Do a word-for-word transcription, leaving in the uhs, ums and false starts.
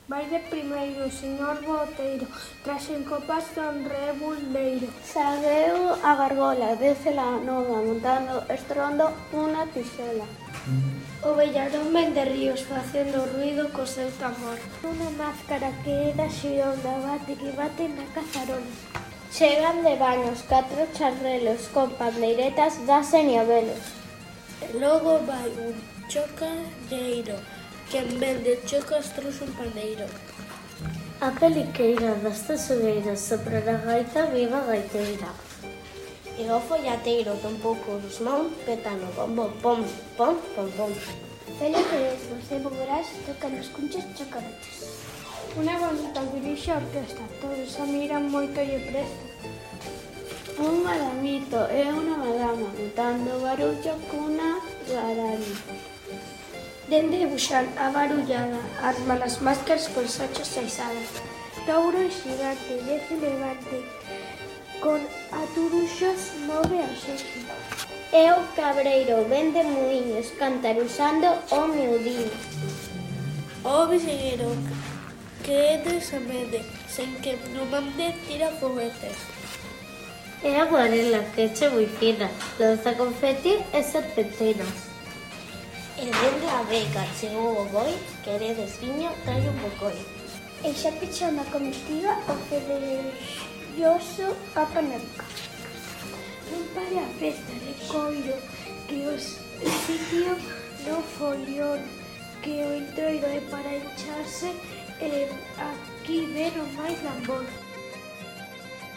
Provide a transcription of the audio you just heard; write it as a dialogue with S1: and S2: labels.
S1: Vai de primeiro o señor boteiro, tras encopas don rebuldeiro.
S2: Sagueu a gargola, desce la nova, montando estrondo unha tixela.
S1: O vellarón ven de ríos, facendo ruido co seu tambor.
S2: Unha máscara que é da xeonda, bate que bate na cazarola.
S3: Chegan de baños catro charrelos con pandeiretas das señabelos.
S1: E logo vai un chocadeiro, que en vez de chocas trouxe un pandeiro.
S2: A peliqueira das tesoreiras sopra a gaita viva gaiteira.
S3: E o follateiro tampouco os non petano pom pom pom pom pom pom.
S2: Félix Crespo, Sebo Moraes, tocan os cunchos chocolates.
S1: Unha bonita dirixe a orquesta, todos a miran moito e presto.
S2: Un madamito e unha madama botando barullo cunha garani.
S1: Dende Buxán a barullada, arman as máscaras con sachos saisadas.
S2: Touro xigante de Levante, con aturuxos move a xeque.
S3: E o cabreiro vende muiños, cantarusando o miudiño.
S1: O vixegueiro que é de Samede, sen que non mande tira foguetes.
S2: E a guarela que che moi fina, lanza confeti e serpentinas.
S3: E dende a Vega chegou o boi, queredes viño, trae un bocoi.
S2: E xa pechou na comitiva o federoso a panarca.
S1: Non pare a festa de coiro, que o sitio no folión, que o entroido é para hincharse, e aquí ven o máis lambón.